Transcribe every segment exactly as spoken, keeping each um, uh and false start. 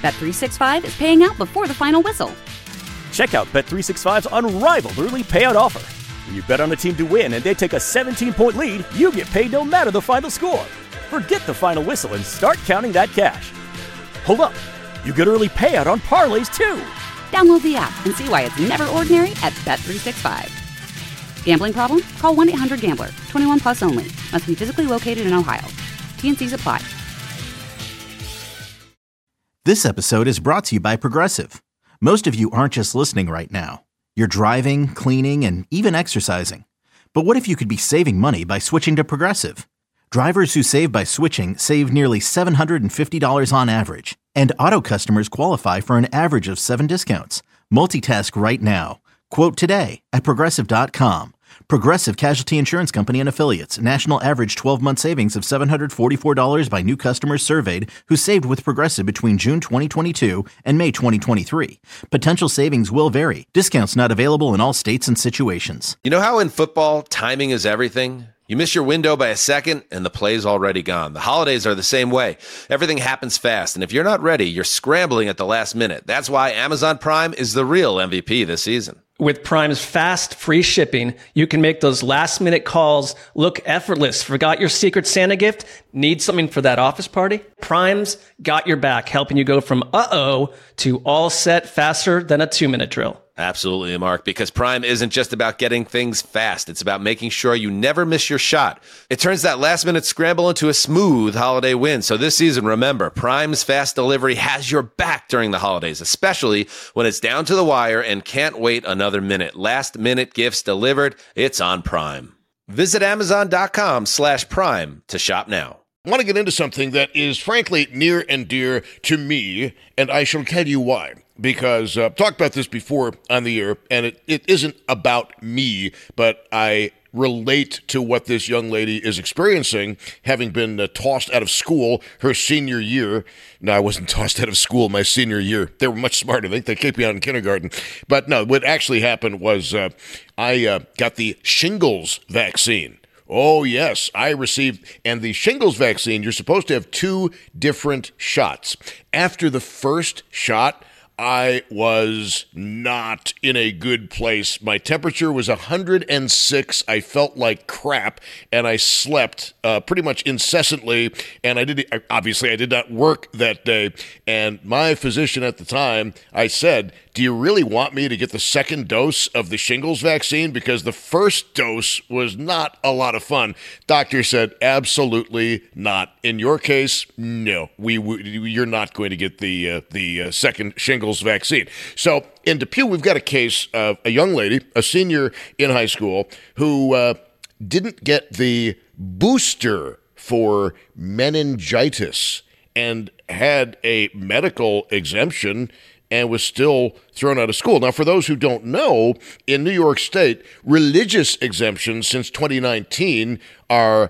Bet three sixty-five is paying out before the final whistle. Check out Bet three sixty-five's unrivaled early payout offer. When you bet on a team to win and they take a seventeen-point lead, you get paid no matter the final score. Forget the final whistle and start counting that cash. Hold up. You get early payout on parlays, too. Download the app and see why it's never ordinary at Bet three sixty-five. Gambling problem? Call one eight hundred gambler. twenty-one plus only. Must be physically located in Ohio. T N Cs apply. This episode is brought to you by Progressive. Most of you aren't just listening right now. You're driving, cleaning, and even exercising. But what if you could be saving money by switching to Progressive? Drivers who save by switching save nearly seven hundred fifty dollars on average. And auto customers qualify for an average of seven discounts. Multitask right now. Quote today at Progressive dot com. Progressive Casualty Insurance Company and Affiliates. National average twelve-month savings of seven hundred forty-four dollars by new customers surveyed who saved with Progressive between June twenty twenty-two and May twenty twenty-three. Potential savings will vary. Discounts not available in all states and situations. You know how in football, timing is everything? You miss your window by a second, and the play's already gone. The holidays are the same way. Everything happens fast, and if you're not ready, you're scrambling at the last minute. That's why Amazon Prime is the real M V P this season. With Prime's fast, free shipping, you can make those last-minute calls look effortless. Forgot your Secret Santa gift? Need something for that office party? Prime's got your back, helping you go from uh-oh to all set faster than a two-minute drill. Absolutely, Mark, because Prime isn't just about getting things fast. It's about making sure you never miss your shot. It turns that last-minute scramble into a smooth holiday win. So this season, remember, Prime's fast delivery has your back during the holidays, especially when it's down to the wire and can't wait another minute. Last-minute gifts delivered, it's on Prime. Visit Amazon.com slash Prime to shop now. I want to get into something that is frankly near and dear to me, and I shall tell you why. Because uh, I've talked about this before on the air, and it, it isn't about me, but I relate to what this young lady is experiencing, having been uh, tossed out of school her senior year. No, I wasn't tossed out of school my senior year. They were much smarter. They, they kept me out in kindergarten. But no, what actually happened was uh, I uh, got the shingles vaccine. Oh, yes, I received, and the shingles vaccine, you're supposed to have two different shots. After the first shot, I was not in a good place. My temperature was one hundred six. I felt like crap, and I slept uh, pretty much incessantly. And I did obviously I did not work that day. And my physician at the time, I said, "Do you really want me to get the second dose of the shingles vaccine? Because the first dose was not a lot of fun." Doctor said, "Absolutely not. In your case, no. We, we you're not going to get the uh, the uh, second shingles vaccine." So in Depew, we've got a case of a young lady, a senior in high school, who uh, didn't get the booster for meningitis and had a medical exemption and was still thrown out of school. Now, for those who don't know, in New York State, religious exemptions since twenty nineteen are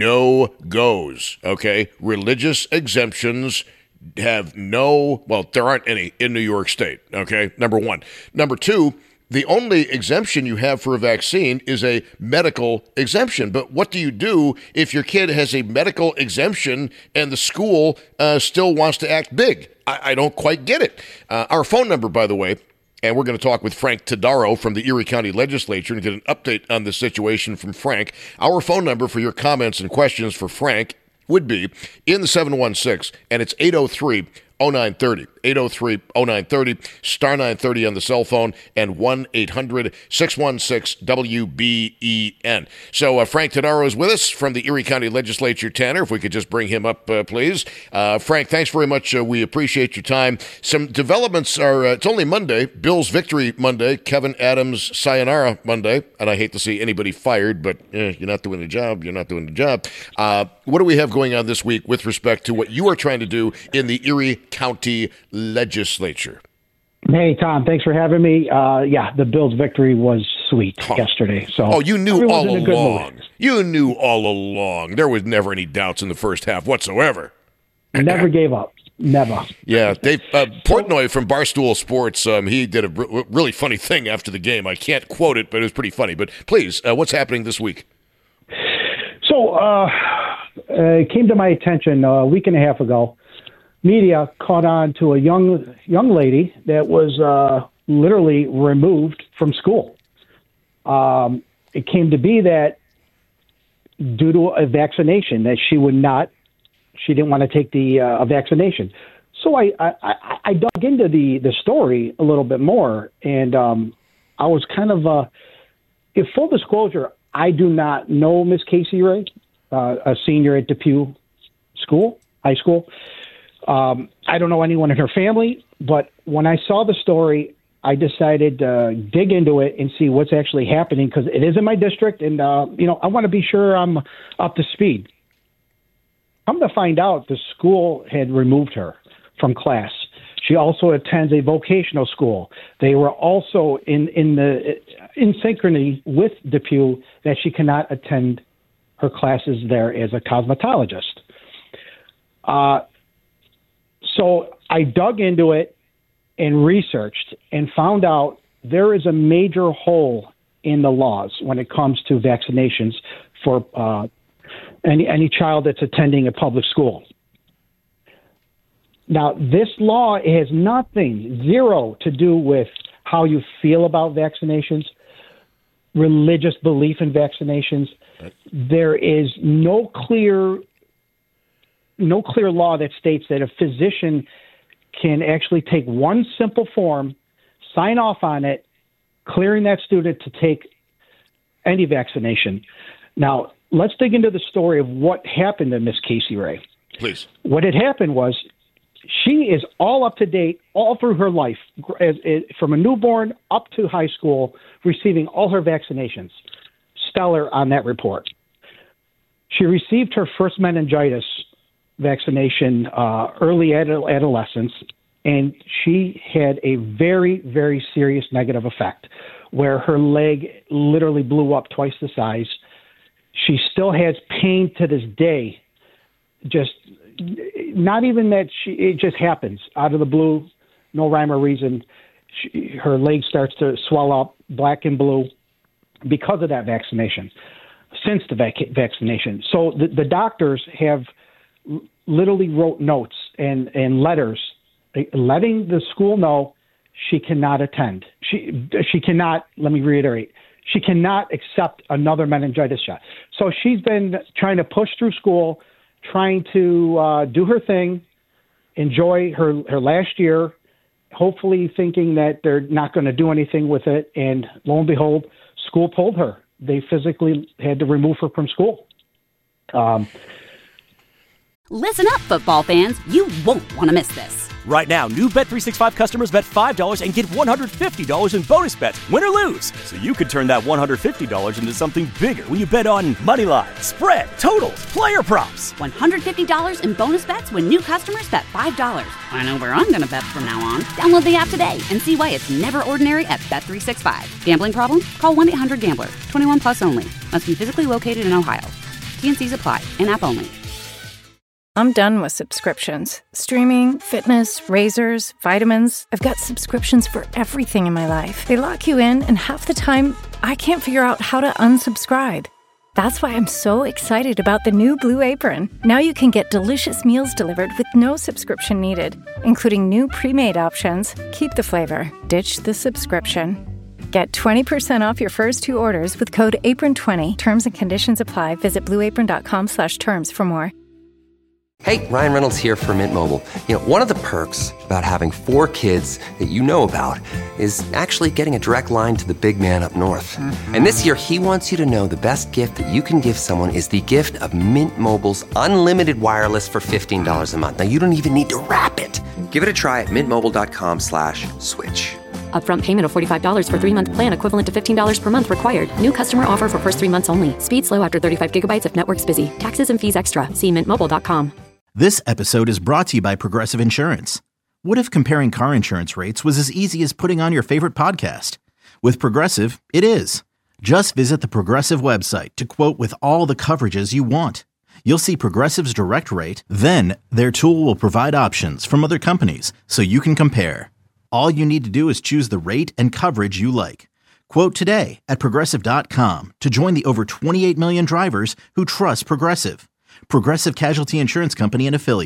no-goes, okay? Religious exemptions have no, well, there aren't any in New York State, okay? Number one. Number two, the only exemption you have for a vaccine is a medical exemption. But what do you do if your kid has a medical exemption and the school uh, still wants to act big? I, I don't quite get it. Uh, our phone number, by the way, and we're going to talk with Frank Todaro from the Erie County Legislature and get an update on the situation from Frank. Our phone number for your comments and questions for Frank would be in the seven one six, and it's eight oh three, oh nine three oh. eight oh three, oh nine three oh, star nine thirty on the cell phone, and one eight hundred, six one six, W B E N. So uh, Frank Todaro is with us from the Erie County Legislature. Tanner, if we could just bring him up, uh, please. Uh, Frank, thanks very much. Uh, we appreciate your time. Some developments are, uh, it's only Monday, Bills Victory Monday, Kevin Adams Sayonara Monday, and I hate to see anybody fired, but eh, you're not doing the job, you're not doing the job. Uh, what do we have going on this week with respect to what you are trying to do in the Erie County Legislature? Hey, Tom, thanks for having me. Uh, yeah, the Bills' victory was sweet huh. yesterday. So oh, you knew all along. You knew all along. There was never any doubts in the first half whatsoever. Never gave up. Never. Yeah, Dave uh, Portnoy from Barstool Sports, um, he did a r- really funny thing after the game. I can't quote it, but it was pretty funny. But please, uh, what's happening this week? So uh, it came to my attention a week and a half ago. media caught on to a young young lady that was uh, literally removed from school. Um, it came to be that due to a vaccination, that she would not, she didn't want to take the uh, vaccination. So I, I, I, I dug into the, the story a little bit more, and um, I was kind of, uh, in full disclosure, I do not know Miss Casey Ray, uh, a senior at Depew School, high school. Um, I don't know anyone in her family, but when I saw the story, I decided to uh, dig into it and see what's actually happening, because it is in my district, and uh, you know, I want to be sure I'm up to speed. Come to find out, the school had removed her from class. She also attends a vocational school. They were also in in the in synchrony with Depew that she cannot attend her classes there as a cosmetologist. Uh, so I dug into it and researched and found out there is a major hole in the laws when it comes to vaccinations for uh, any any child that's attending a public school. Now, this law has nothing, zero, to do with how you feel about vaccinations, religious belief in vaccinations. There is no clear, no clear law that states that a physician can actually take one simple form, sign off on it, clearing that student to take any vaccination. Now, let's dig into the story of what happened to Miss Casey Ray. Please. What had happened was, she is all up to date all through her life, as, as, from a newborn up to high school, receiving all her vaccinations. Stellar on that report. She received her first meningitis vaccination uh, early ad- adolescence, and she had a very, very serious negative effect where her leg literally blew up twice the size. She still has pain to this day, just not even that she, it just happens out of the blue, no rhyme or reason. She, her leg starts to swell up black and blue because of that vaccination, since the vac- vaccination. So the, the doctors have literally wrote notes and, and letters letting the school know she cannot attend. She, she cannot, let me reiterate, she cannot accept another meningitis shot. So she's been trying to push through school, trying to uh, do her thing, enjoy her, her last year, hopefully thinking that they're not going to do anything with it. And lo and behold, school pulled her. They physically had to remove her from school. Um, Listen up, football fans. You won't want to miss this. Right now, new Bet three sixty-five customers bet five dollars and get one hundred fifty dollars in bonus bets, win or lose. So you could turn that one hundred fifty dollars into something bigger when you bet on money line, spread, totals, player props. one hundred fifty dollars in bonus bets when new customers bet five dollars. I know where I'm going to bet from now on. Download the app today and see why it's never ordinary at Bet three sixty-five. Gambling problem? Call one eight hundred gambler. twenty-one plus only. Must be physically located in Ohio. T N Cs apply. In-app only. I'm done with subscriptions. Streaming, fitness, razors, vitamins. I've got subscriptions for everything in my life. They lock you in, and half the time, I can't figure out how to unsubscribe. That's why I'm so excited about the new Blue Apron. Now you can get delicious meals delivered with no subscription needed, including new pre-made options. Keep the flavor, ditch the subscription. Get twenty percent off your first two orders with code apron twenty. Terms and conditions apply. Visit blueapron.com slash terms for more. Hey, Ryan Reynolds here for Mint Mobile. You know, one of the perks about having four kids that you know about is actually getting a direct line to the big man up north. Mm-hmm. And this year, he wants you to know the best gift that you can give someone is the gift of Mint Mobile's unlimited wireless for fifteen dollars a month. Now, you don't even need to wrap it. Give it a try at mintmobile.com slash switch. Upfront payment of forty-five dollars for three-month plan equivalent to fifteen dollars per month required. New customer offer for first three months only. Speed slow after thirty-five gigabytes if network's busy. Taxes and fees extra. See mint mobile dot com. This episode is brought to you by Progressive Insurance. What if comparing car insurance rates was as easy as putting on your favorite podcast? With Progressive, it is. Just visit the Progressive website to quote with all the coverages you want. You'll see Progressive's direct rate, then their tool will provide options from other companies so you can compare. All you need to do is choose the rate and coverage you like. Quote today at Progressive dot com to join the over twenty-eight million drivers who trust Progressive. Progressive Casualty Insurance Company and Affiliates.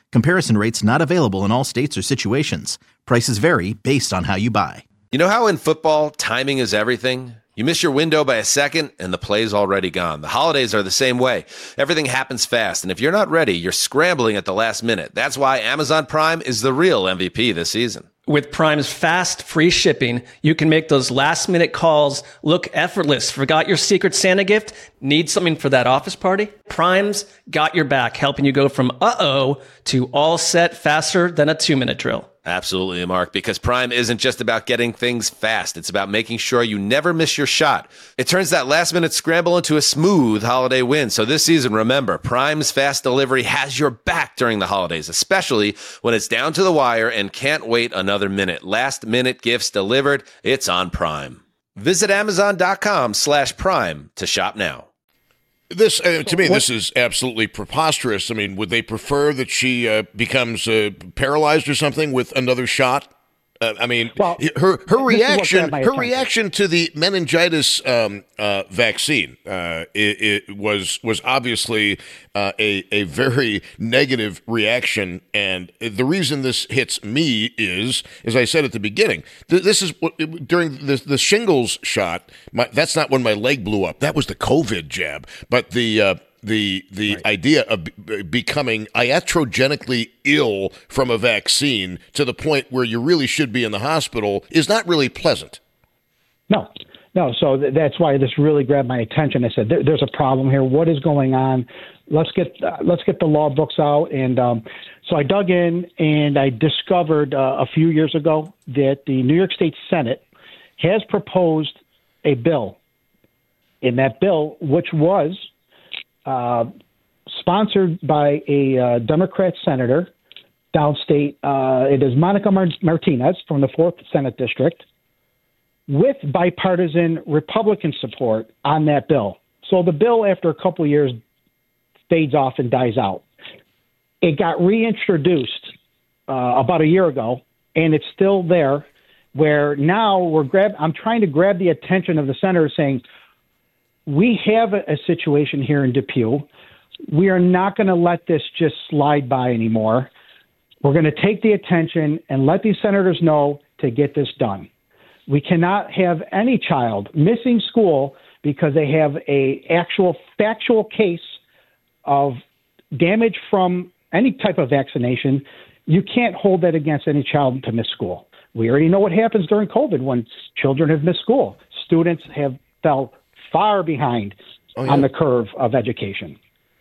Comparison rates not available in all states or situations. Prices vary based on how you buy. You know how in football, timing is everything? You miss your window by a second, and the play's already gone. The holidays are the same way. Everything happens fast, and if you're not ready, you're scrambling at the last minute. That's why Amazon Prime is the real M V P this season. With Prime's fast, free shipping, you can make those last-minute calls look effortless. Forgot your Secret Santa gift? Need something for that office party? Prime's got your back, helping you go from uh-oh to all set faster than a two-minute drill. Absolutely, Mark, because Prime isn't just about getting things fast. It's about making sure you never miss your shot. It turns that last-minute scramble into a smooth holiday win. So this season, remember, Prime's fast delivery has your back during the holidays, especially when it's down to the wire and can't wait another minute. Last-minute gifts delivered, it's on Prime. Visit Amazon.com slash Prime to shop now. This, uh, to me, this is absolutely preposterous. I mean, would they prefer that she uh, becomes uh, paralyzed or something with another shot? Uh, I mean, well, her her reaction her reaction to the meningitis um, uh, vaccine uh, it, it was was obviously uh, a a very negative reaction, and the reason this hits me is, as I said at the beginning, th- this is what, during the the shingles shot. My, that's not when my leg blew up. That was the COVID jab, but the. Uh, The the right. idea of b- becoming iatrogenically ill from a vaccine to the point where you really should be in the hospital is not really pleasant. No, no. So th- that's why this really grabbed my attention. I said, there, "There's a problem here. What is going on? Let's get uh, let's get the law books out." And um, so I dug in, and I discovered uh, a few years ago that the New York State Senate has proposed a bill. In that bill, which was Uh, sponsored by a uh, Democrat senator downstate. Uh, it is Monica Mar- Martinez from the fourth Senate District, with bipartisan Republican support on that bill. So the bill, after a couple of years, fades off and dies out. It got reintroduced uh, about a year ago, and it's still there, where now we're grab. I'm trying to grab the attention of the senator saying, we have a, a situation here in Depew. We are not going to let this just slide by anymore. We're going to take the attention and let these senators know to get this done. We cannot have any child missing school because they have a actual factual case of damage from any type of vaccination. You can't hold that against any child to miss school. We already know what happens during COVID when children have missed school. Students have fell far behind oh, yeah. on the curve of education.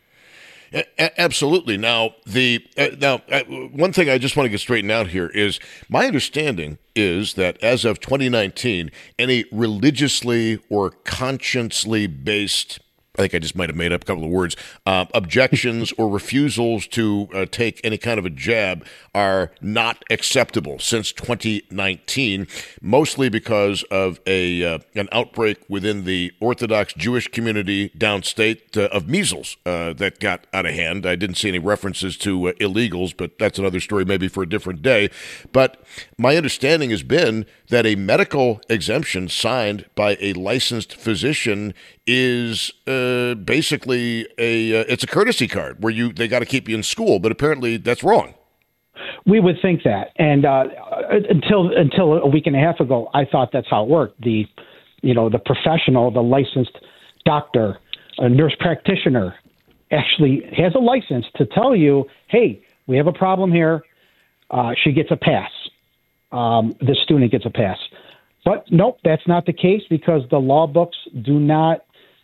A- absolutely. Now, the uh, now uh, one thing I just want to get straightened out here is my understanding is that as of twenty nineteen, any religiously or conscientiously based, I think I just might have made up a couple of words, uh, objections or refusals to uh, take any kind of a jab are not acceptable since twenty nineteen, mostly because of a uh, an outbreak within the Orthodox Jewish community downstate uh, of measles uh, that got out of hand. I didn't see any references to uh, illegals, but that's another story maybe for a different day. But my understanding has been that a medical exemption signed by a licensed physician is uh, basically a uh, it's a courtesy card where you they got to keep you in school, but apparently that's wrong. We would think that, and uh, until until a week and a half ago, I thought that's how it worked. The you know the professional, the licensed doctor, a nurse practitioner, actually has a license to tell you, hey, we have a problem here. Uh, she gets a pass. Um, the student gets a pass. But nope, that's not the case because the law books do not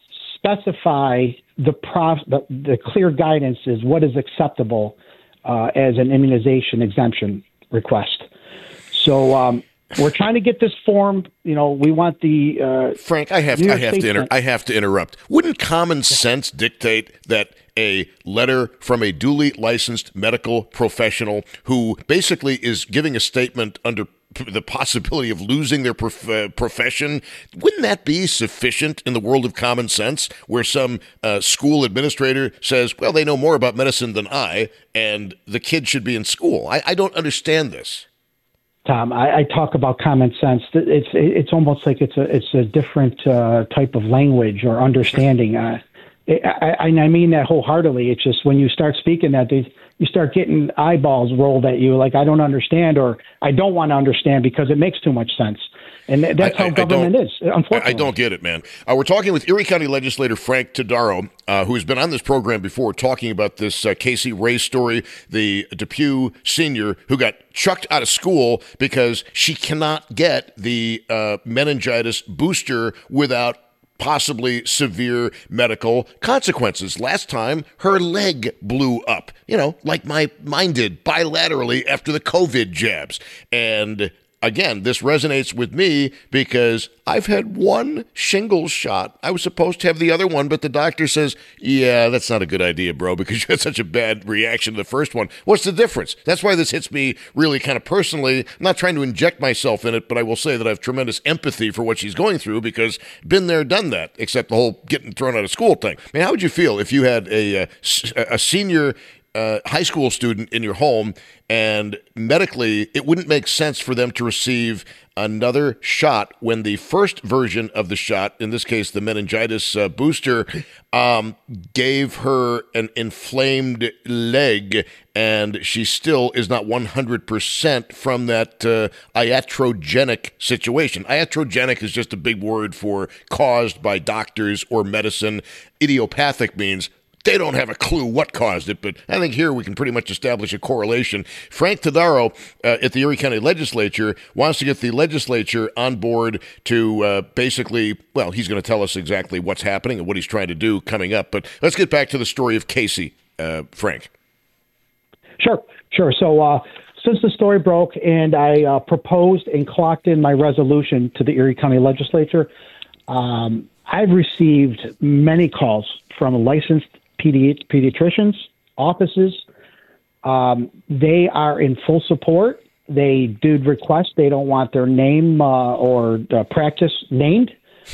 specify the, prof, the, the clear guidance is what is acceptable uh, as an immunization exemption request. So um, we're trying to get this form. You know, we want the uh, Frank. I have I have to inter- I have to interrupt. Wouldn't common sense dictate that a letter from a duly licensed medical professional who basically is giving a statement under the possibility of losing their prof- uh, profession, wouldn't that be sufficient in the world of common sense, where some uh, school administrator says, well, they know more about medicine than I, and the kid should be in school? I, I don't understand this. Tom, I, I talk about common sense. It's it's almost like it's a it's a different uh, type of language or understanding. Uh, I, I, I mean that wholeheartedly. It's just when you start speaking that, they you start getting eyeballs rolled at you like I don't understand or I don't want to understand because it makes too much sense. And that's I, how I, government I is, unfortunately. I, I don't get it, man. Uh, we're talking with Erie County legislator Frank Todaro, uh, who's been on this program before, talking about this uh, Casey Ray story, the Depew senior who got chucked out of school because she cannot get the uh, meningitis booster without possibly severe medical consequences. Last time, her leg blew up, you know, like my mine did bilaterally after the COVID jabs. And again, this resonates with me because I've had one shingles shot. I was supposed to have the other one, but the doctor says, yeah, that's not a good idea, bro, because you had such a bad reaction to the first one. What's the difference? That's why this hits me really kind of personally. I'm not trying to inject myself in it, but I will say that I have tremendous empathy for what she's going through because been there, done that, except the whole getting thrown out of school thing. I mean, how would you feel if you had a, a, a senior Uh, high school student in your home, and medically it wouldn't make sense for them to receive another shot when the first version of the shot, in this case the meningitis uh, booster, um, gave her an inflamed leg, and she still is not one hundred percent from that uh, iatrogenic situation. Iatrogenic is just a big word for caused by doctors or medicine. Idiopathic means they don't have a clue what caused it, but I think here we can pretty much establish a correlation. Frank Todaro uh, at the Erie County Legislature wants to get the legislature on board to uh, basically, well, he's going to tell us exactly what's happening and what he's trying to do coming up. But let's get back to the story of Casey, uh, Frank. Sure, sure. So uh, since the story broke and I uh, proposed and clocked in my resolution to the Erie County Legislature, um, I've received many calls from licensed Pedi- pediatricians, offices. Um, they are in full support. They did request they don't want their name uh, or uh, practice named,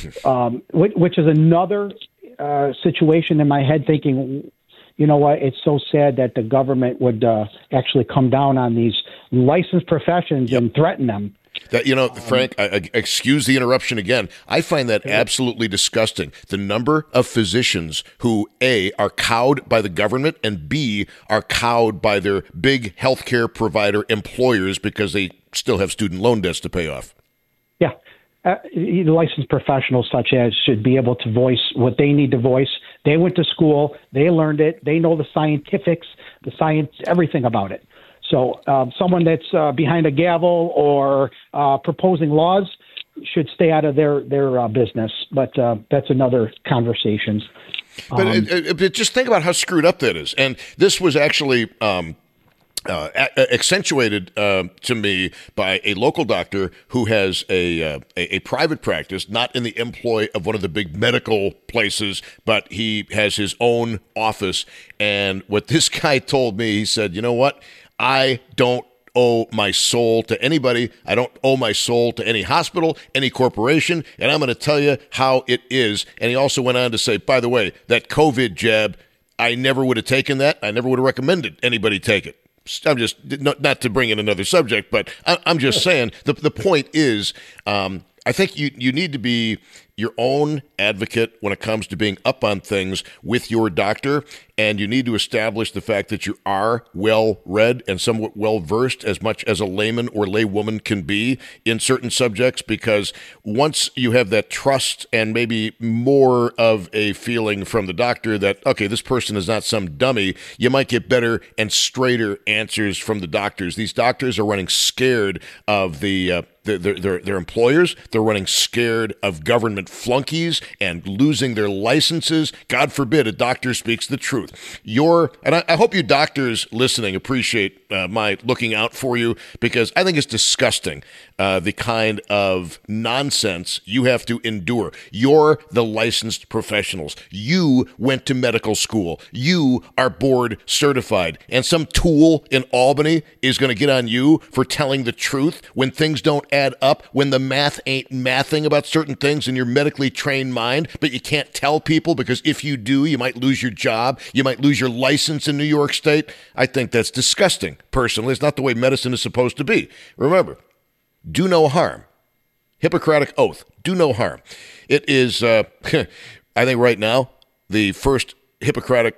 um, which, which is another uh, situation in my head thinking, you know what, it's so sad that the government would uh, actually come down on these licensed professions yep. and threaten them. That, you know, Frank, I, I, excuse the interruption again. I find that absolutely disgusting. The number of physicians who, A, are cowed by the government, and B, are cowed by their big healthcare provider employers because they still have student loan debts to pay off. Yeah. Uh, licensed professionals such as should be able to voice what they need to voice. They went to school. They learned it. They know the scientifics, the science, everything about it. So um, someone that's uh, behind a gavel or uh, proposing laws should stay out of their their uh, business. But uh, that's another conversation. But Um, uh, uh, just think about how screwed up that is. And this was actually um, uh, a- accentuated uh, to me by a local doctor who has a, uh, a a private practice, not in the employ of one of the big medical places, but he has his own office. And what this guy told me, he said, you know what? I don't owe my soul to anybody. I don't owe my soul to any hospital, any corporation, and I'm going to tell you how it is. And he also went on to say, by the way, that COVID jab, I never would have taken that. I never would have recommended anybody take it. I'm just, not, not to bring in another subject, but I, I'm just saying, the, the point is, um, I think you, you need to be your own advocate when it comes to being up on things with your doctor, and you need to establish the fact that you are well-read and somewhat well-versed as much as a layman or laywoman can be in certain subjects, because once you have that trust and maybe more of a feeling from the doctor that, okay, this person is not some dummy, you might get better and straighter answers from the doctors. These doctors are running scared of the uh, Their, their, their employers. They're running scared of government flunkies and losing their licenses. God forbid a doctor speaks the truth. You're, and I, I hope you doctors listening appreciate uh, my looking out for you, because I think it's disgusting uh, the kind of nonsense you have to endure. You're the licensed professionals. You went to medical school. You are board certified. And some tool in Albany is going to get on you for telling the truth when things don't add up, when the math ain't mathing about certain things in your medically trained mind, but you can't tell people because if you do, you might lose your job. You might lose your license in New York State. I think that's disgusting, personally. It's not the way medicine is supposed to be. Remember, do no harm. Hippocratic oath, do no harm. It is, uh, I think right now, the first Hippocratic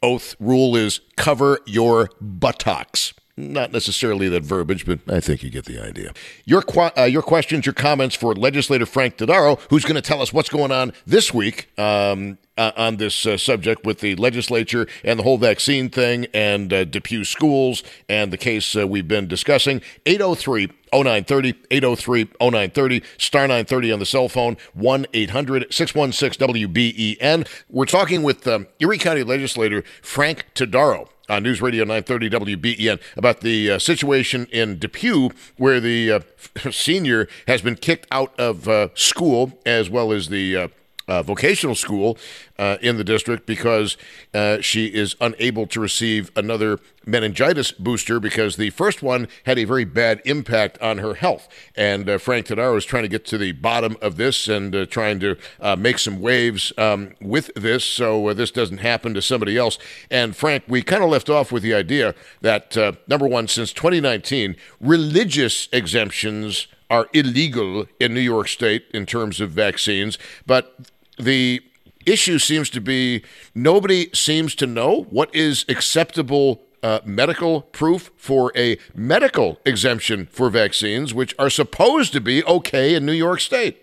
oath rule is cover your buttocks. Not necessarily that verbiage, but I think you get the idea. Your qu- uh, your questions, your comments for legislator Frank Todaro, who's going to tell us what's going on this week um, uh, on this uh, subject with the legislature and the whole vaccine thing and uh, Depew schools and the case uh, we've been discussing. eight oh three oh nine thirty, eight oh three oh nine thirty, star nine thirty on the cell phone, one eight hundred six one six W B E N. We're talking with um, Erie County legislator Frank Todaro on News Radio nine thirty W B E N about the uh, situation in Depew where the uh, senior has been kicked out of uh, school as well as the uh, uh, vocational school uh, in the district because uh, she is unable to receive another meningitis booster because the first one had a very bad impact on her health. And uh, Frank Todaro is trying to get to the bottom of this and uh, trying to uh, make some waves um, with this so uh, this doesn't happen to somebody else. And Frank, we kind of left off with the idea that, uh, number one, since twenty nineteen, religious exemptions are illegal in New York State in terms of vaccines, but the issue seems to be nobody seems to know what is acceptable Uh, medical proof for a medical exemption for vaccines, which are supposed to be okay in New York State.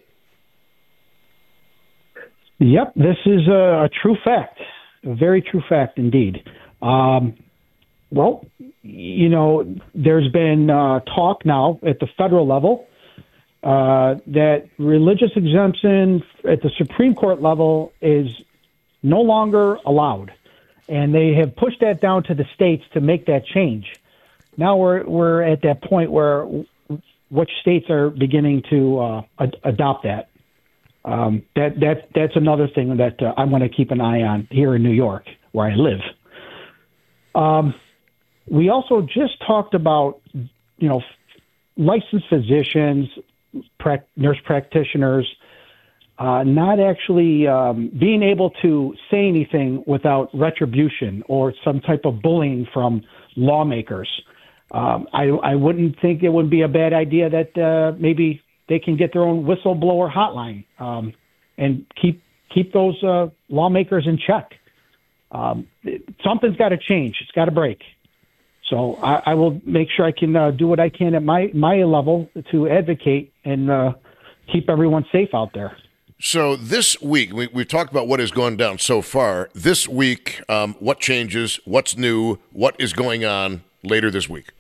Yep, this is a, a true fact, a very true fact indeed. Um, well, you know, there's been uh, talk now at the federal level uh, that religious exemption at the Supreme Court level is no longer allowed. And they have pushed that down to the states to make that change. Now we're we're at that point where which states are beginning to uh, ad- adopt that. Um, that that that's another thing that uh, I'm going to keep an eye on here in New York, where I live. Um, we also just talked about, you know, licensed physicians, pra- nurse practitioners. Uh, not actually um, being able to say anything without retribution or some type of bullying from lawmakers. Um, I, I wouldn't think it would be a bad idea that uh, maybe they can get their own whistleblower hotline um, and keep keep those uh, lawmakers in check. Um, it, something's got to change. It's got to break. So I, I will make sure I can uh, do what I can at my, my level to advocate and uh, keep everyone safe out there. So this week, we, we've talked about what has gone down so far. This week, um, what changes, what's new, what is going on later this week?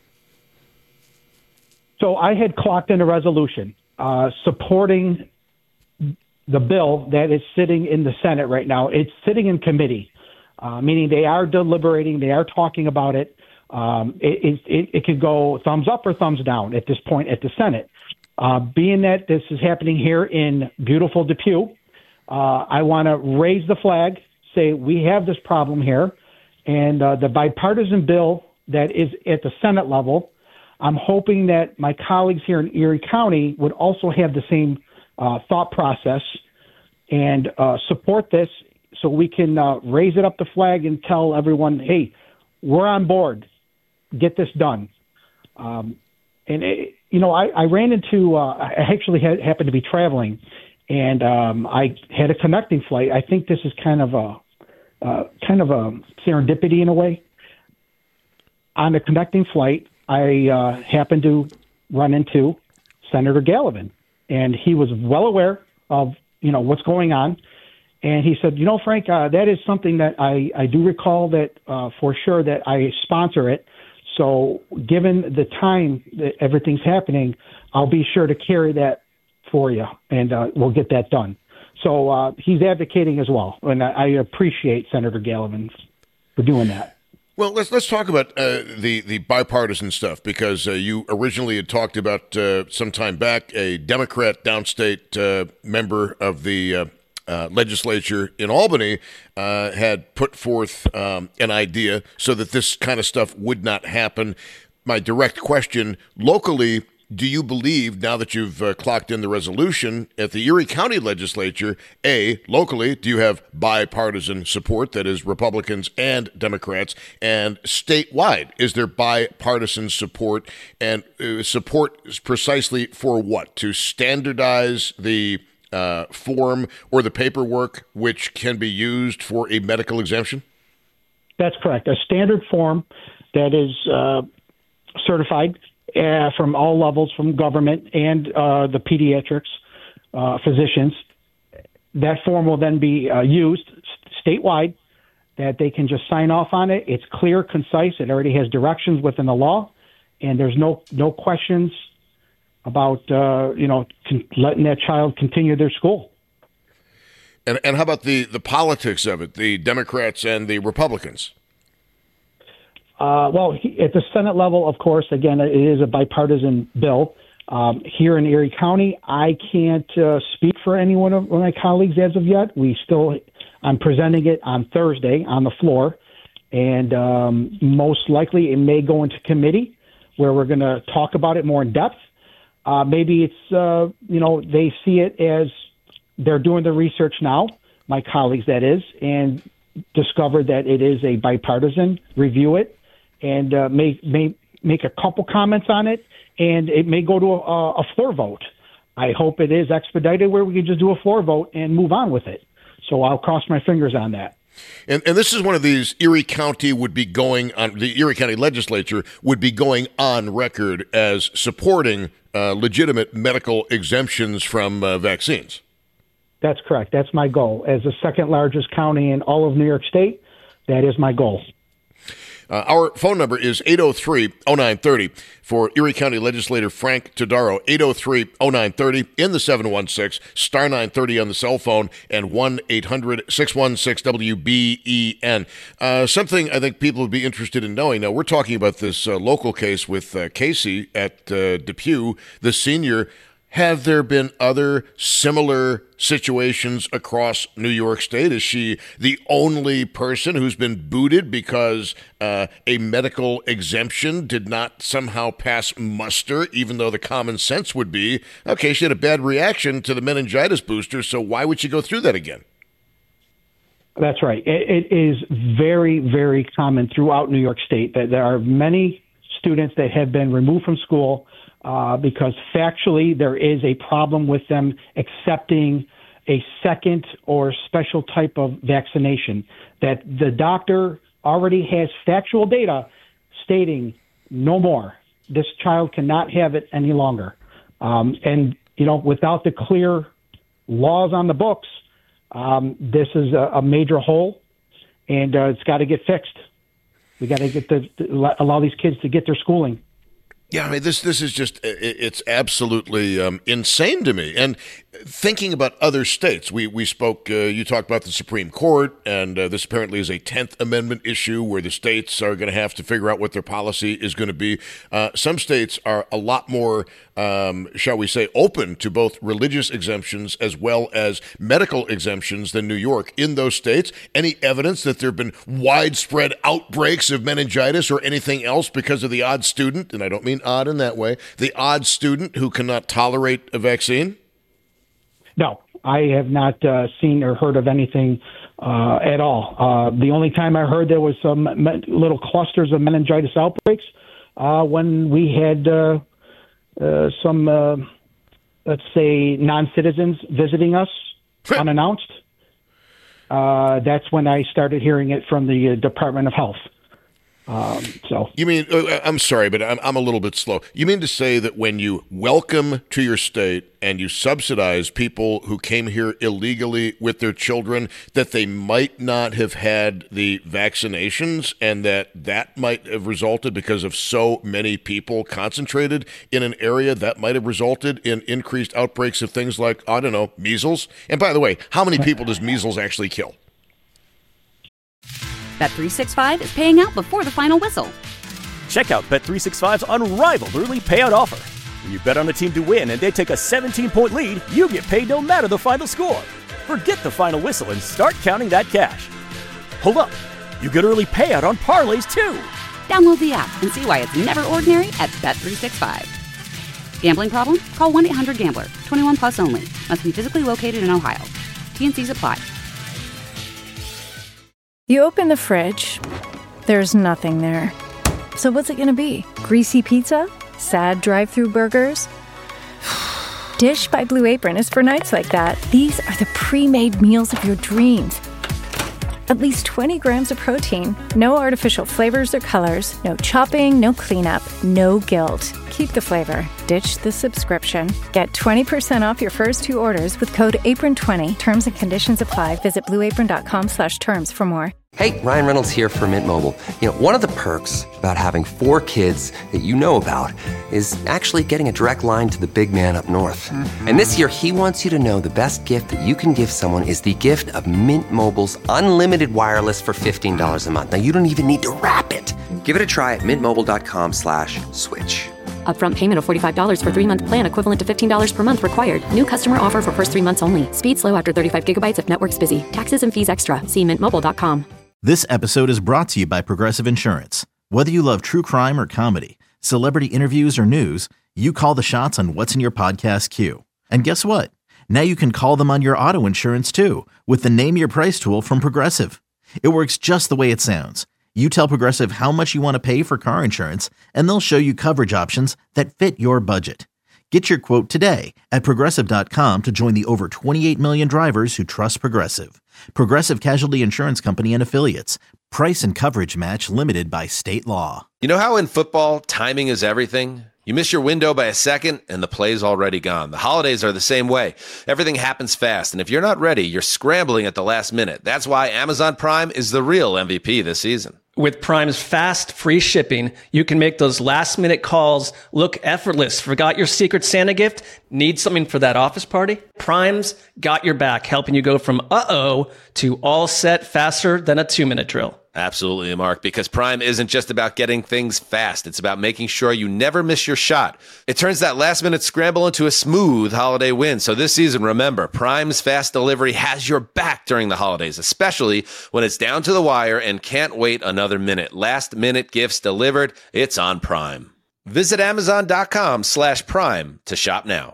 So I had clocked in a resolution uh, supporting the bill that is sitting in the Senate right now. It's sitting in committee, uh, meaning they are deliberating, they are talking about it. Um, it, it. It could go thumbs up or thumbs down at this point at the Senate. Uh, being that this is happening here in beautiful Depew, uh, I want to raise the flag, say we have this problem here, and uh, the bipartisan bill that is at the Senate level, I'm hoping that my colleagues here in Erie County would also have the same uh, thought process and uh, support this so we can uh, raise it up the flag and tell everyone, hey, we're on board, get this done. Um, and it, You know, I, I ran into, uh, I actually had, happened to be traveling, and um, I had a connecting flight. I think this is kind of a, uh, kind of a serendipity in a way. On the connecting flight, I uh, happened to run into Senator Gallivan, and he was well aware of, you know, what's going on. And he said, you know, Frank, uh, that is something that I, I do recall that uh, for sure that I sponsor it. So given the time that everything's happening, I'll be sure to carry that for you, and uh, we'll get that done. So uh, he's advocating as well, and I, I appreciate Senator Gallivan for doing that. Well, let's let's talk about uh, the the bipartisan stuff because uh, you originally had talked about uh, some time back a Democrat downstate uh, member of the uh, uh, legislature in Albany uh, had put forth um, an idea so that this kind of stuff would not happen. My direct question, locally, do you believe, now that you've uh, clocked in the resolution at the Erie County legislature, A, locally, do you have bipartisan support, that is Republicans and Democrats, and statewide, is there bipartisan support, and uh, support precisely for what? To standardize the uh, form or the paperwork which can be used for a medical exemption? That's correct. A standard form that is uh, certified uh, from all levels, from government and uh, the pediatrics uh, physicians. That form will then be uh, used statewide, that they can just sign off on it. It's clear, concise. It already has directions within the law, and there's no no questions about uh, you know con- letting that child continue their school. And and how about the, the politics of it, the Democrats and the Republicans? Uh, well, he, at the Senate level, of course, again, it is a bipartisan bill. Um, here in Erie County, I can't uh, speak for any one of my colleagues as of yet. We still, I'm presenting it on Thursday on the floor, and um, most likely it may go into committee where we're going to talk about it more in depth. Uh, maybe it's, uh, you know, they see it as they're doing the research now, my colleagues that is, and discovered that it is a bipartisan, review it, and uh, may, may make a couple comments on it, and it may go to a, a floor vote. I hope it is expedited where we can just do a floor vote and move on with it. So I'll cross my fingers on that. And, and this is one of these Erie County would be going on, the Erie County legislature would be going on record as supporting uh, legitimate medical exemptions from uh, vaccines. That's correct. That's my goal. As the second largest county in all of New York State, that is my goal. Uh, our phone number is eight oh three oh nine three oh for Erie County Legislator Frank Todaro, eight oh three oh nine three oh in the seven one six, star nine thirty on the cell phone, and one eight hundred six one six W B E N. Uh, something I think people would be interested in knowing. Now, we're talking about this uh, local case with uh, Casey at uh, Depew, the senior. Have there been other similar situations across New York State? Is she the only person who's been booted because uh, a medical exemption did not somehow pass muster, even though the common sense would be, okay, she had a bad reaction to the meningitis booster, so why would she go through that again? That's right. It, it is very, very common throughout New York State that there are many students that have been removed from school Uh, because factually there is a problem with them accepting a second or special type of vaccination that the doctor already has factual data stating no more. This child cannot have it any longer. Um, and, you know, without the clear laws on the books, um, this is a, a major hole, and uh, it's got to get fixed. We got to get the, allow these kids to get their schooling. Yeah, I mean, this this is just, it's absolutely um, insane to me. And thinking about other states, we, we spoke, uh, you talked about the Supreme Court, and uh, this apparently is a tenth Amendment issue where the states are going to have to figure out what their policy is going to be. Uh, some states are a lot more, um, shall we say, open to both religious exemptions as well as medical exemptions than New York. In those states, any evidence that there have been widespread outbreaks of meningitis or anything else because of the odd student, and I don't mean odd in that way, the odd student who cannot tolerate a vaccine? No, I have not uh, seen or heard of anything uh, at all. Uh, the only time I heard there was some me- little clusters of meningitis outbreaks uh, when we had uh, uh, some, uh, let's say, non-citizens visiting us unannounced. Uh, that's when I started hearing it from the uh, Department of Health. Um, so you mean, uh, I'm sorry, but I'm, I'm a little bit slow. You mean to say that when you welcome to your state and you subsidize people who came here illegally with their children, that they might not have had the vaccinations, and that that might have resulted because of so many people concentrated in an area that might have resulted in increased outbreaks of things like, I don't know, measles? And by the way, how many people does measles actually kill? Bet three sixty-five is paying out before the final whistle. Check out Bet three sixty-five's unrivaled early payout offer. When you bet on a team to win and they take a seventeen-point lead, you get paid no matter the final score. Forget the final whistle and start counting that cash. Hold up. You get early payout on parlays, too. Download the app and see why it's never ordinary at Bet three sixty-five. Gambling problem? Call one eight hundred gambler. twenty-one plus only. Must be physically located in Ohio. T and C's apply. You open the fridge, there's nothing there. So what's it going to be? Greasy pizza? Sad drive-thru burgers? Dish by Blue Apron is for nights like that. These are the pre-made meals of your dreams. At least twenty grams of protein. No artificial flavors or colors. No chopping, no cleanup, no guilt. Keep the flavor. Ditch the subscription. Get twenty percent off your first two orders with code apron twenty. Terms and conditions apply. Visit blueapron.com slash terms for more. Hey, Ryan Reynolds here from Mint Mobile. You know, one of the perks about having four kids that you know about is actually getting a direct line to the big man up north. Mm-hmm. And this year, he wants you to know the best gift that you can give someone is the gift of Mint Mobile's unlimited wireless for fifteen dollars a month. Now, you don't even need to wrap it. Give it a try at mintmobile.com slash switch. Upfront payment of forty-five dollars for three-month plan equivalent to fifteen dollars per month required. New customer offer for first three months only. Speed slow after thirty-five gigabytes if network's busy. Taxes and fees extra. See mint mobile dot com. This episode is brought to you by Progressive Insurance. Whether you love true crime or comedy, celebrity interviews or news, you call the shots on what's in your podcast queue. And guess what? Now you can call them on your auto insurance too with the Name Your Price tool from Progressive. It works just the way it sounds. You tell Progressive how much you want to pay for car insurance, and they'll show you coverage options that fit your budget. Get your quote today at Progressive dot com to join the over twenty-eight million drivers who trust Progressive. Progressive Casualty Insurance Company and Affiliates. Price and coverage match limited by state law. You know how in football, timing is everything? You miss your window by a second, and the play's already gone. The holidays are the same way. Everything happens fast, and if you're not ready, you're scrambling at the last minute. That's why Amazon Prime is the real M V P this season. With Prime's fast, free shipping, you can make those last-minute calls look effortless. Forgot your Secret Santa gift? Need something for that office party? Prime's got your back, helping you go from uh-oh to all set faster than a two-minute drill. Absolutely, Mark, because Prime isn't just about getting things fast. It's about making sure you never miss your shot. It turns that last-minute scramble into a smooth holiday win. So this season, remember, Prime's fast delivery has your back during the holidays, especially when it's down to the wire and can't wait another minute. Last-minute gifts delivered, it's on Prime. Visit amazon.com slash prime to shop now.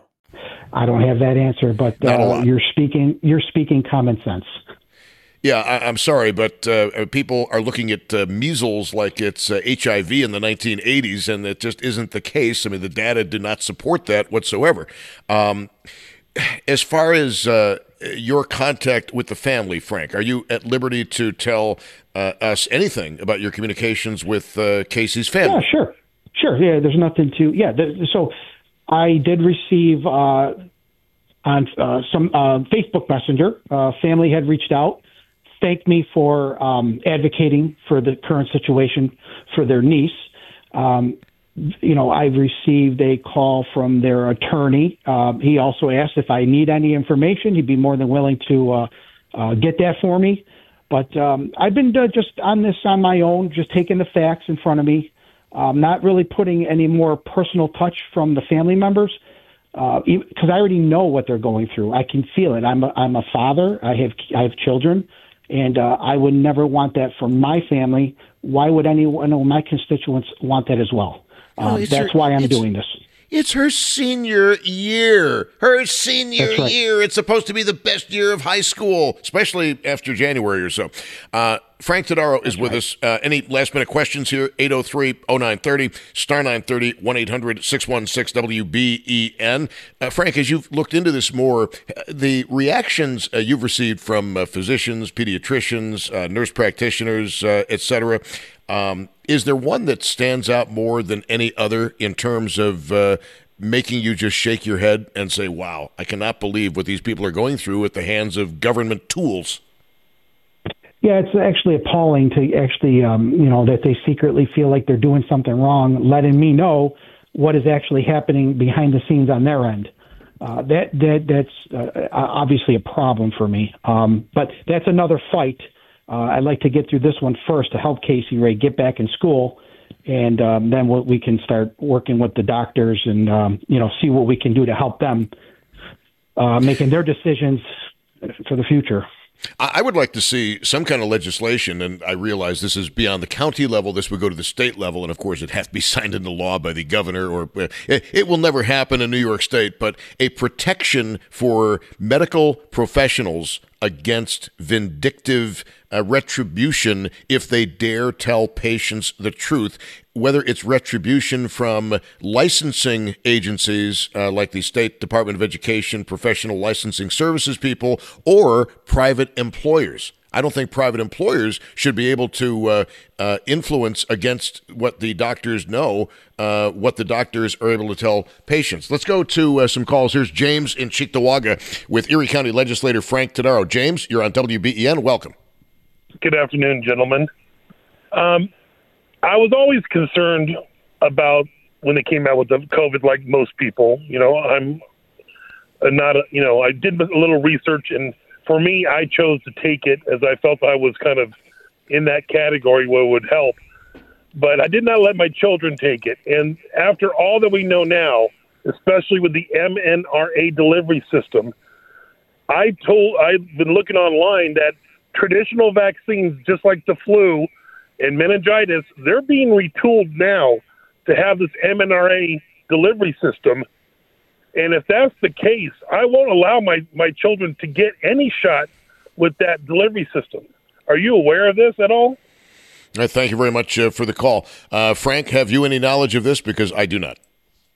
I don't have that answer, but uh, you're speaking you're speaking common sense. Yeah, I, I'm sorry, but uh, people are looking at uh, measles like it's uh, H I V in the nineteen eighties, and it just isn't the case. I mean, the data do not support that whatsoever. Um, as far as uh, your contact with the family, Frank, are you at liberty to tell uh, us anything about your communications with uh, Casey's family? Yeah, sure. Sure, yeah, there's nothing to, yeah. There, so I did receive uh, on uh, some uh, Facebook Messenger, uh, family had reached out, thanked me for um, advocating for the current situation for their niece. Um, you know, I've received a call from their attorney. Uh, he also asked if I need any information. He'd be more than willing to uh, uh, get that for me. But um, I've been uh, just on this on my own, just taking the facts in front of me, um, not really putting any more personal touch from the family members. Because uh, I already know what they're going through. I can feel it. I'm a, I'm a father. I have I have children. And uh, I would never want that for my family. Why would anyone of my constituents want that as well? well um, that's her, why I'm doing this. It's her senior year. Her senior right. year. It's supposed to be the best year of high school, especially after January or so. Uh, Frank Todaro is that's with right. us. Uh, any last-minute questions here? eight oh three oh nine thirty, star nine thirty, one eight hundred six one six W B E N. Uh, Frank, as you've looked into this more, the reactions uh, you've received from uh, physicians, pediatricians, uh, nurse practitioners, uh, et cetera, um, is there one that stands out more than any other in terms of uh, making you just shake your head and say, wow, I cannot believe what these people are going through at the hands of government tools? Yeah, it's actually appalling to actually, um, you know, that they secretly feel like they're doing something wrong, letting me know what is actually happening behind the scenes on their end. Uh, that that that's uh, obviously a problem for me. Um, but that's another fight. Uh, I'd like to get through this one first to help Casey Ray get back in school, and um, then we'll, we can start working with the doctors and um, you know see what we can do to help them uh, making their decisions for the future. I would like to see some kind of legislation, and I realize this is beyond the county level. This would go to the state level, and of course it has to be signed into law by the governor, or uh, it, it will never happen in New York State, but a protection for medical professionals against vindictive uh, retribution if they dare tell patients the truth, whether it's retribution from licensing agencies uh, like the State Department of Education, professional licensing services people, or private employers. I don't think private employers should be able to uh, uh, influence against what the doctors know, uh, what the doctors are able to tell patients. Let's go to uh, some calls. Here's James in Cheektowaga with Erie County Legislator Frank Todaro. James, you're on W B E N. Welcome. Good afternoon, gentlemen. Um, I was always concerned about when they came out with the COVID, like most people. You know, I'm not, a, you know, I did a little research, and for me, I chose to take it as I felt I was kind of in that category where it would help. But I did not let my children take it. And after all that we know now, especially with the M N R A delivery system, I told, I've been looking online that traditional vaccines, just like the flu and meningitis, they're being retooled now to have this M N R A delivery system. And if that's the case, I won't allow my, my children to get any shot with that delivery system. Are you aware of this at all? Uh, thank you very much uh, for the call. Uh, Frank, have you any knowledge of this? Because I do not.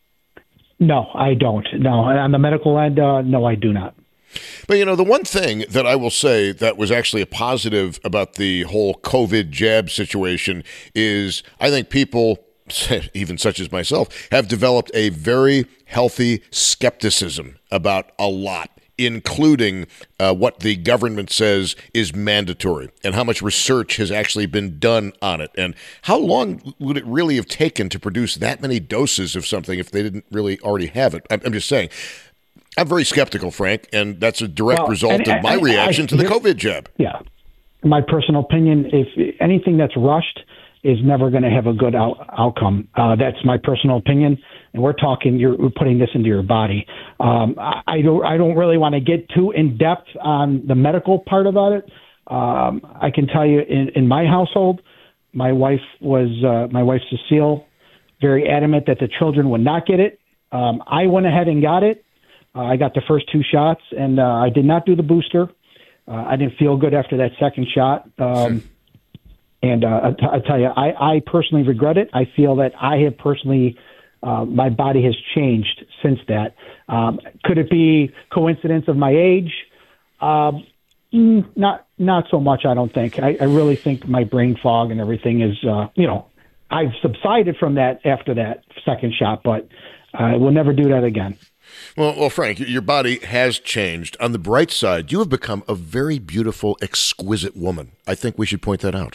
No, I don't. No, on the medical end, uh, no, I do not. But, you know, the one thing that I will say that was actually a positive about the whole COVID jab situation is I think people, even such as myself, have developed a very healthy skepticism about a lot, including uh, what the government says is mandatory and how much research has actually been done on it. And how long would it really have taken to produce that many doses of something if they didn't really already have it? I'm, I'm just saying. I'm very skeptical, Frank, and that's a direct well, result and, of my and, reaction I, to the COVID jab. Yeah. My personal opinion, if anything that's rushed is never going to have a good out, outcome. Uh, that's my personal opinion. And we're talking, you're putting this into your body. Um, I, I don't I don't really want to get too in-depth on the medical part about it. Um, I can tell you in, in my household, my wife was, uh, my wife Cecile, very adamant that the children would not get it. Um, I went ahead and got it. Uh, I got the first two shots, and uh, I did not do the booster. Uh, I didn't feel good after that second shot. Um, and uh, I, t- I tell you, I, I personally regret it. I feel that I have personally, uh, my body has changed since that. Um, could it be coincidence of my age? Um, not not so much, I don't think. I, I really think my brain fog and everything is, uh, you know, I've subsided from that after that second shot, but I will never do that again. Well, well, Frank, your body has changed. On the bright side, you have become a very beautiful, exquisite woman. I think we should point that out.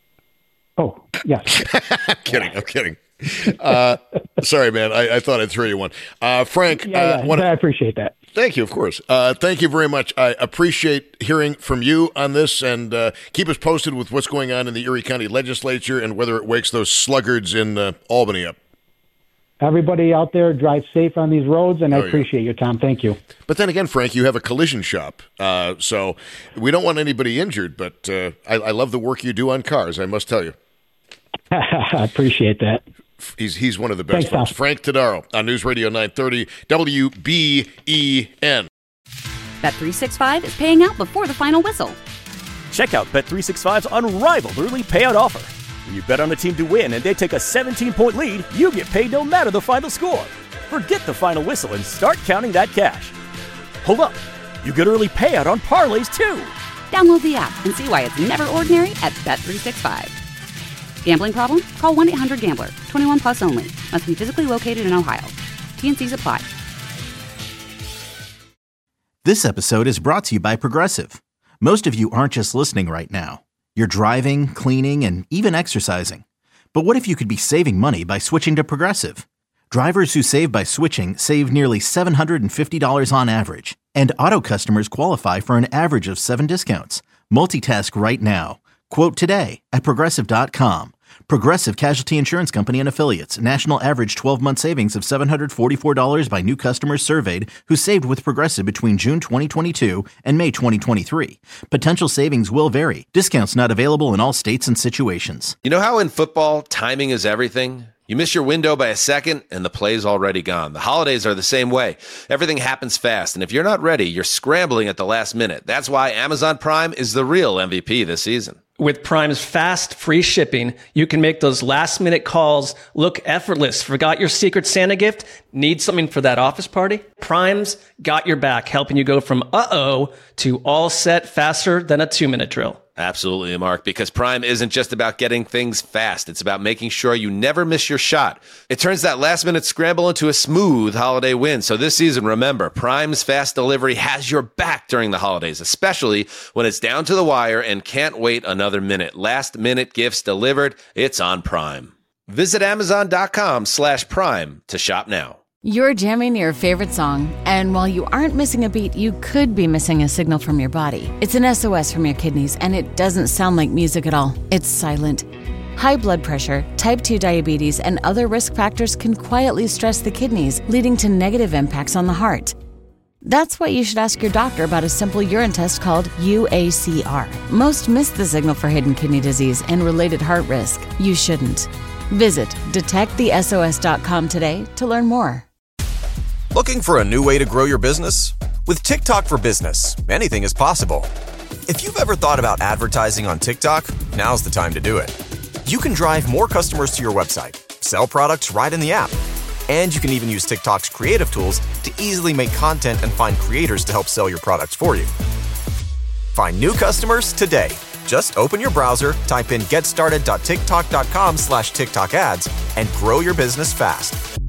Oh, yes. I'm kidding. I'm kidding. Uh, sorry, man. I, I thought I'd throw you one. Uh, Frank. Yeah, uh, yeah, wanna, I appreciate that. Thank you, of course. Uh, thank you very much. I appreciate hearing from you on this, and uh, keep us posted with what's going on in the Erie County Legislature and whether it wakes those sluggards in uh, Albany up. Everybody out there, drive safe on these roads, and I oh, appreciate yeah. your time. Thank you. But then again, Frank, you have a collision shop, uh, so we don't want anybody injured, but uh, I, I love the work you do on cars, I must tell you. I appreciate that. He's he's one of the best Thanks, folks. Tom. Frank Todaro on News Radio nine thirty W B E N. Bet three sixty-five is paying out before the final whistle. Check out Bet three sixty-five's unrivaled early payout offer. When you bet on a team to win and they take a seventeen-point lead, you get paid no matter the final score. Forget the final whistle and start counting that cash. Hold up. You get early payout on parlays, too. Download the app and see why it's never ordinary at Bet three sixty-five. Gambling problem? Call one eight hundred gambler. twenty-one plus only. Must be physically located in Ohio. T N Cs apply. This episode is brought to you by Progressive. Most of you aren't just listening right now. You're driving, cleaning, and even exercising. But what if you could be saving money by switching to Progressive? Drivers who save by switching save nearly seven hundred fifty dollars on average. And auto customers qualify for an average of seven discounts. Multitask right now. Quote today at Progressive dot com. Progressive Casualty Insurance Company and Affiliates. National average twelve-month savings of seven hundred forty-four dollars by new customers surveyed who saved with Progressive between June twenty twenty-two and May twenty twenty-three. Potential savings will vary. Discounts not available in all states and situations. You know how in football, timing is everything? You miss your window by a second, and the play's already gone. The holidays are the same way. Everything happens fast, and if you're not ready, you're scrambling at the last minute. That's why Amazon Prime is the real M V P this season. With Prime's fast, free shipping, you can make those last-minute calls look effortless. Forgot your Secret Santa gift? Need something for that office party? Prime's got your back, helping you go from uh-oh to all set faster than a two-minute drill. Absolutely, Mark, because Prime isn't just about getting things fast. It's about making sure you never miss your shot. It turns that last-minute scramble into a smooth holiday win. So this season, remember, Prime's fast delivery has your back during the holidays, especially when it's down to the wire and can't wait another minute. Last-minute gifts delivered, it's on Prime. Visit Amazon.com slash Prime to shop now. You're jamming your favorite song, and while you aren't missing a beat, you could be missing a signal from your body. It's an S O S from your kidneys, and it doesn't sound like music at all. It's silent. High blood pressure, type two diabetes, and other risk factors can quietly stress the kidneys, leading to negative impacts on the heart. That's why you should ask your doctor about a simple urine test called U A C R. Most miss the signal for hidden kidney disease and related heart risk. You shouldn't. Visit detect the S O S dot com today to learn more. Looking for a new way to grow your business? With TikTok for Business, anything is possible. If you've ever thought about advertising on TikTok, now's the time to do it. You can drive more customers to your website, sell products right in the app, and you can even use TikTok's creative tools to easily make content and find creators to help sell your products for you. Find new customers today. Just open your browser, type in getstarted dot tiktok dot com slash TikTok ads, and grow your business fast.